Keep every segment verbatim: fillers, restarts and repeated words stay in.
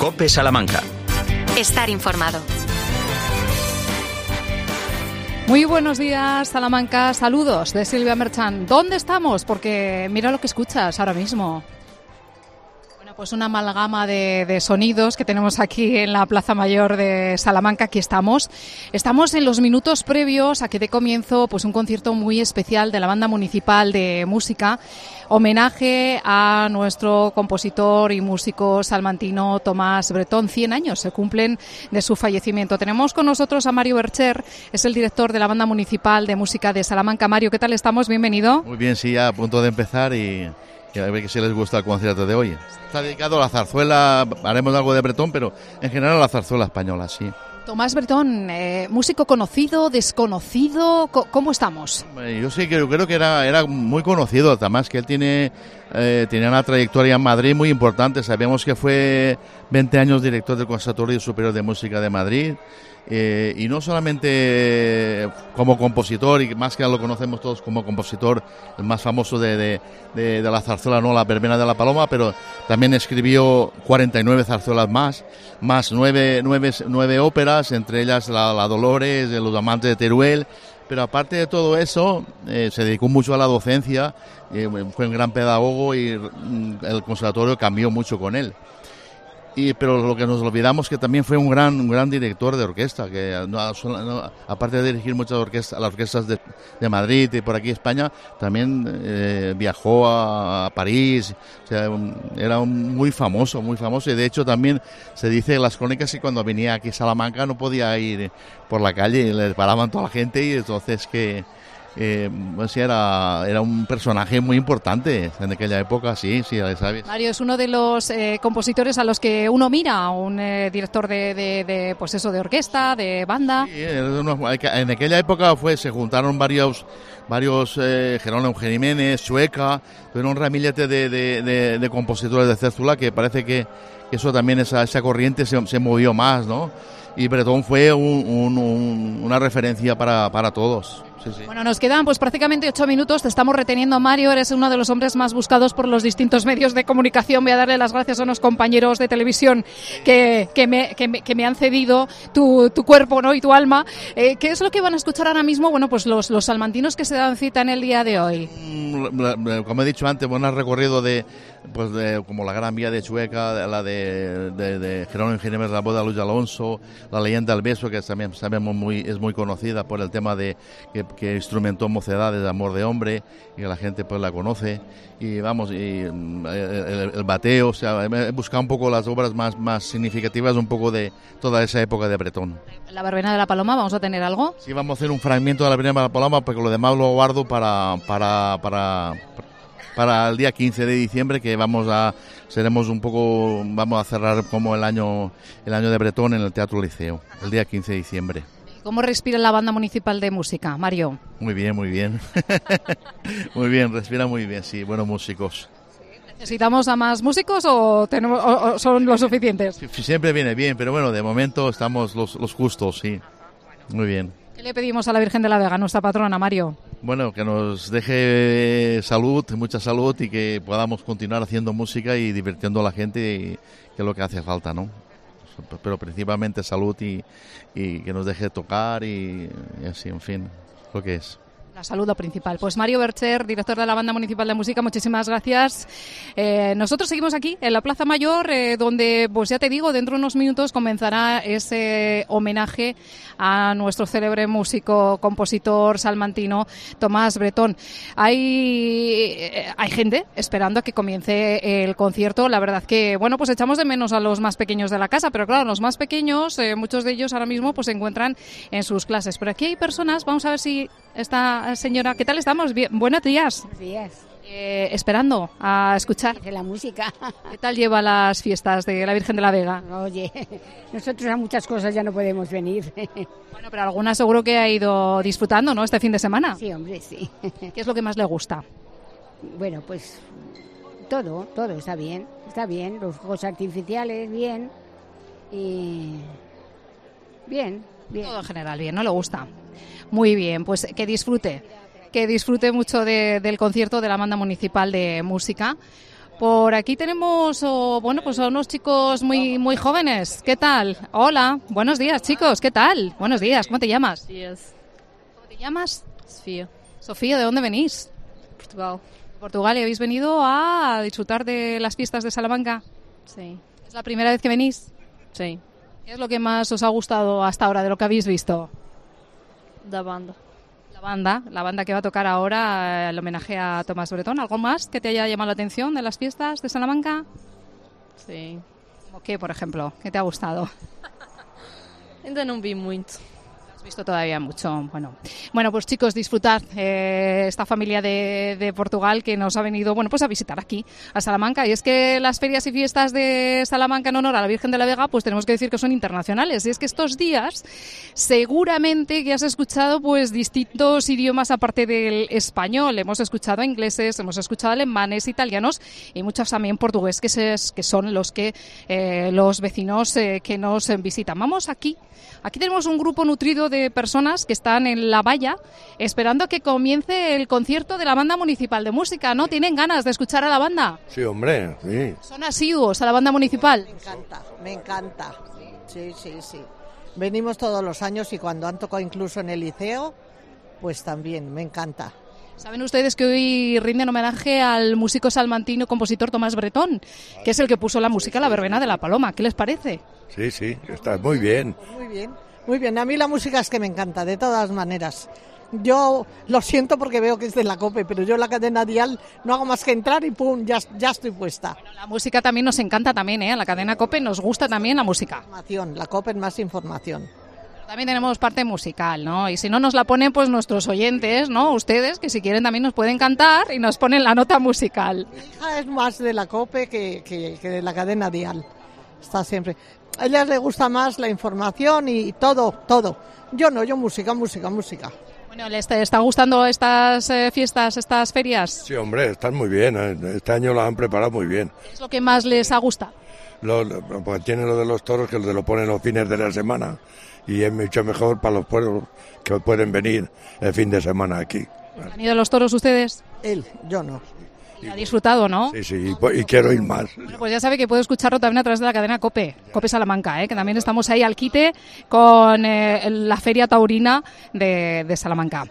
COPE Salamanca. Estar informado. Muy buenos días, Salamanca. Saludos de Silvia Merchan. ¿Dónde estamos? Porque mira lo que escuchas ahora mismo. Pues una amalgama de, de sonidos que tenemos aquí en la Plaza Mayor de Salamanca. Aquí estamos. Estamos en los minutos previos a que dé comienzo pues un concierto muy especial de la Banda Municipal de Música. Homenaje a nuestro compositor y músico salmantino Tomás Bretón. cien años se cumplen de su fallecimiento. Tenemos con nosotros a Mario Bercher, es el director de la Banda Municipal de Música de Salamanca. Mario, ¿qué tal estamos? Bienvenido. Muy bien, sí, ya a punto de empezar y... a ver si les gusta el concierto de hoy. Está dedicado a la zarzuela, haremos algo de Bretón, pero en general a la zarzuela española, sí. Tomás Bretón, eh, músico conocido, desconocido, ¿cómo estamos? Yo sí que yo creo que era, era muy conocido, además que él tiene, eh, tenía una trayectoria en Madrid muy importante. Sabemos que fue veinte años director del Conservatorio Superior de Música de Madrid. Eh, y no solamente como compositor, y más que lo conocemos todos como compositor, el más famoso de, de, de, de la zarzuela, no, la verbena de la Paloma, pero también escribió cuarenta y nueve zarzuelas más, más nueve, nueve, nueve óperas, entre ellas la, la Dolores, Los amantes de Teruel. Pero aparte de todo eso, eh, se dedicó mucho a la docencia, eh, fue un gran pedagogo y mm, el conservatorio cambió mucho con él. Y, pero lo que nos olvidamos que también fue un gran un gran director de orquesta, que no, no, aparte de dirigir muchas orquestas, las orquestas de, de Madrid y por aquí España, también eh, viajó a, a París. O sea, un, era un, muy famoso, muy famoso, y de hecho también se dice en las crónicas que cuando venía aquí a Salamanca no podía ir por la calle, y le paraban toda la gente, y entonces que... Eh, pues era, era un personaje muy importante en aquella época, sí, sí, ya sabes. Mario es uno de los eh, compositores a los que uno mira, un eh, director de, de, de, pues eso, de orquesta, de banda. Sí, en aquella época fue, se juntaron varios, varios eh, Jerónimo Jiménez, Chueca, tuvieron un ramillete de, de, de, de compositores de Cérzula, que parece que eso también, esa, esa corriente se, se movió más, ¿no? Y Bretón fue un, un, un, una referencia para, para todos. Sí, sí. Bueno, nos quedan pues prácticamente ocho minutos, te estamos reteniendo, Mario, eres uno de los hombres más buscados por los distintos medios de comunicación. Voy a darle las gracias a unos compañeros de televisión que, que, me, que, me, que me han cedido tu, tu cuerpo, ¿no?, y tu alma. Eh, ¿Qué es lo que van a escuchar ahora mismo? Bueno, pues los, los salmantinos que se dan cita en el día de hoy. Como he dicho antes, bueno, el recorrido de, pues de, como la Gran Vía de Chueca, la de, de, de Jerónimo Jiménez, la boda de Luis Alonso, la leyenda del beso, que también sabemos muy, es muy conocida por el tema de que, que instrumentó Mocedades de Amor de Hombre, y que la gente pues la conoce, y vamos, y el, el, el bateo. O sea, he buscado un poco las obras más, más significativas, un poco de toda esa época de Bretón. ¿La verbena de la Paloma vamos a tener algo? Sí, vamos a hacer un fragmento de la verbena de la Paloma, porque lo demás lo guardo para para para para el día quince de diciembre, que vamos a seremos un poco vamos a cerrar como el año el año de Bretón en el Teatro Liceo, el día quince de diciembre. ¿Cómo respira la Banda Municipal de Música, Mario? Muy bien, muy bien. Muy bien, respira muy bien, sí, buenos músicos. ¿Necesitamos a más músicos o, tenemos, o, o son los suficientes? Sí, siempre viene bien, pero bueno, de momento estamos los, los justos, sí. Muy bien. ¿Qué le pedimos a la Virgen de la Vega, nuestra patrona, Mario? Bueno, que nos deje salud, mucha salud, y que podamos continuar haciendo música y divirtiendo a la gente, y que es lo que hace falta, ¿no? Pero principalmente salud, y, y que nos deje tocar y, y así, en fin, lo que es. La salud lo principal. Pues Mario Bercher, director de la Banda Municipal de Música, muchísimas gracias. Eh, nosotros seguimos aquí en la Plaza Mayor, eh, donde, pues ya te digo, dentro de unos minutos comenzará ese homenaje a nuestro célebre músico, compositor salmantino, Tomás Bretón. Hay, eh, hay gente esperando a que comience el concierto. La verdad que, bueno, pues echamos de menos a los más pequeños de la casa, pero claro, los más pequeños, eh, muchos de ellos ahora mismo pues se encuentran en sus clases. Pero aquí hay personas, vamos a ver si está... Señora, ¿qué tal estamos? Bien, buenos días. Buenos días. Eh, esperando a escuchar de la música. ¿Qué tal lleva las fiestas de la Virgen de la Vega? Oye, nosotros a muchas cosas ya no podemos venir. Bueno, pero alguna seguro que ha ido disfrutando, ¿no?, este fin de semana. Sí, hombre, sí. ¿Qué es lo que más le gusta? Bueno, pues todo, todo está bien, está bien. Los fuegos artificiales, bien. Y bien, bien. Todo en general bien, ¿no le gusta? Muy bien, pues que disfrute, que disfrute mucho de, del concierto de la Banda Municipal de Música. Por aquí tenemos, oh, bueno, pues a unos chicos muy muy jóvenes. ¿Qué tal? Hola, buenos días, chicos. ¿Qué tal? Buenos días. ¿Cómo te llamas? Días. ¿Cómo te llamas? Sofía. Sofía, ¿de dónde venís? Portugal. Portugal. ¿Y habéis venido a disfrutar de las fiestas de Salamanca? Sí. ¿Es la primera vez que venís? Sí. ¿Qué es lo que más os ha gustado hasta ahora de lo que habéis visto? Da banda. La banda, la banda que va a tocar ahora, el homenaje a Tomás Bretón. ¿Algo más que te haya llamado la atención de las fiestas de Salamanca? Sí. ¿Cómo qué, por ejemplo? ¿Qué te ha gustado? Ainda não vi muito. Has visto todavía mucho. Bueno, bueno, pues chicos, disfrutad eh, esta familia de, de Portugal que nos ha venido, bueno, pues a visitar aquí, a Salamanca. Y es que las ferias y fiestas de Salamanca en honor a la Virgen de la Vega, pues tenemos que decir que son internacionales. Y es que estos días, seguramente que has escuchado pues distintos idiomas aparte del español. Hemos escuchado ingleses, hemos escuchado alemanes, italianos y muchos también portugueses, que, es, que son los que eh, los vecinos eh, que nos visitan. Vamos aquí. Aquí tenemos un grupo nutrido de personas que están en la valla esperando que comience el concierto de la banda municipal de música, ¿no? ¿Tienen ganas de escuchar a la banda? Sí, hombre, sí. ¿Son asiduos a la banda municipal? Me encanta, me encanta. Sí, sí, sí. Venimos todos los años y cuando han tocado incluso en el liceo, pues también, me encanta. Saben ustedes que hoy rinden homenaje al músico salmantino y compositor Tomás Bretón, que es el que puso la música a la verbena de la Paloma. ¿Qué les parece? Sí, sí, está muy bien. Muy bien, muy bien. A mí la música es que me encanta, de todas maneras. Yo lo siento porque veo que es de la COPE, pero yo la cadena dial no hago más que entrar y pum, ya, ya estoy puesta. Bueno, la música también nos encanta también, ¿eh? A la cadena COPE nos gusta también la música. Información, la COPE es más información. También tenemos parte musical, ¿no? Y si no nos la ponen, pues nuestros oyentes, ¿no? Ustedes, que si quieren también nos pueden cantar y nos ponen la nota musical. Mi hija es más de la COPE que, que, que de la cadena dial. Está siempre. A ella le gusta más la información y todo, todo. Yo no, yo música, música, música. Bueno, ¿les está gustando estas eh, fiestas, estas ferias? Sí, hombre, están muy bien. ¿eh? Este año lo han preparado muy bien. ¿Qué es lo que más les ha gustado? Lo, lo, pues tienen lo de los toros que lo ponen los fines de la semana. Y es mucho mejor para los pueblos que pueden venir el fin de semana aquí. ¿Han ido a los toros ustedes? Él, yo no. ¿Ha disfrutado, no? Sí, sí, y, y quiero ir más. Bueno, pues ya sabe que puede escucharlo también a través de la cadena COPE, COPE Salamanca, ¿eh? Que también estamos ahí al quite con eh, la Feria Taurina de, de Salamanca.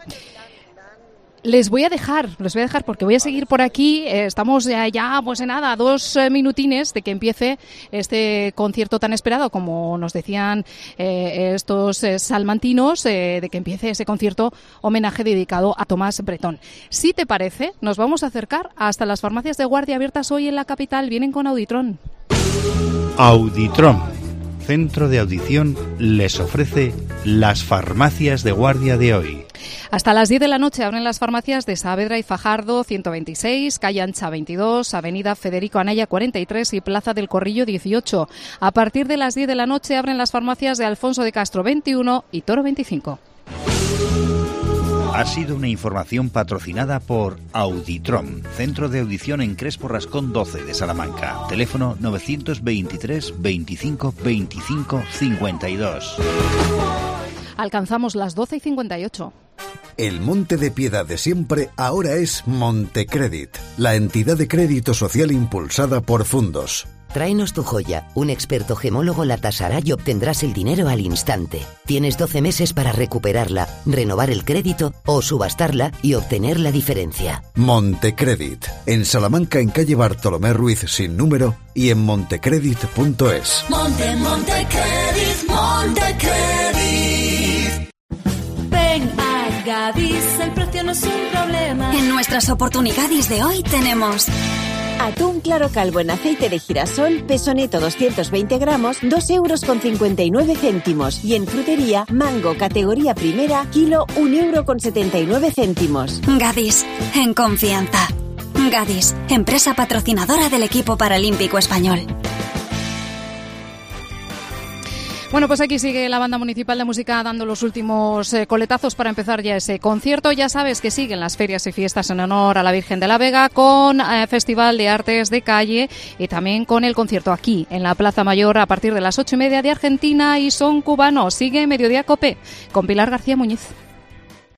Les voy a dejar, les voy a dejar porque voy a seguir por aquí. Eh, estamos ya, ya, pues en nada, dos eh, minutines de que empiece este concierto tan esperado, como nos decían eh, estos eh, salmantinos, eh, de que empiece ese concierto homenaje dedicado a Tomás Bretón. Si te parece, nos vamos a acercar hasta las farmacias de guardia abiertas hoy en la capital. Vienen con Auditron. Auditron, centro de audición, les ofrece las farmacias de guardia de hoy. Hasta las diez de la noche abren las farmacias de Saavedra y Fajardo ciento veintiséis, Calle Ancha veintidós, Avenida Federico Anaya cuarenta y tres y Plaza del Corrillo dieciocho. A partir de las diez de la noche abren las farmacias de Alfonso de Castro veintiuno y Toro veinticinco. Ha sido una información patrocinada por Auditron, centro de audición en Crespo Rascón doce de Salamanca. Teléfono novecientos veintitrés veinticinco veinticinco cincuenta y dos. Alcanzamos las doce y cincuenta y ocho. El Monte de Piedad de siempre ahora es Montecredit, la entidad de crédito social impulsada por Fundos. Tráenos tu joya, un experto gemólogo la tasará y obtendrás el dinero al instante. Tienes doce meses para recuperarla, renovar el crédito o subastarla y obtener la diferencia. Montecredit, en Salamanca en calle Bartolomé Ruiz sin número y en montecredit punto es. Monte, Montecredit, Montecredit. Ven a Gadis, el precio no es un problema. En nuestras oportunidades de hoy tenemos atún claro calvo en aceite de girasol, peso neto doscientos veinte gramos, dos euros con cincuenta y nueve céntimos. Y en frutería, mango categoría primera, kilo, un euro con setenta y nueve céntimos. Gadis, en confianza. Gadis, empresa patrocinadora del equipo paralímpico español. Bueno, pues aquí sigue la Banda Municipal de Música dando los últimos eh, coletazos para empezar ya ese concierto. Ya sabes que siguen las ferias y fiestas en honor a la Virgen de la Vega con eh, Festival de Artes de Calle y también con el concierto aquí en la Plaza Mayor a partir de las ocho y media de Argentina y son cubanos. Sigue Mediodía Cope con Pilar García Muñiz.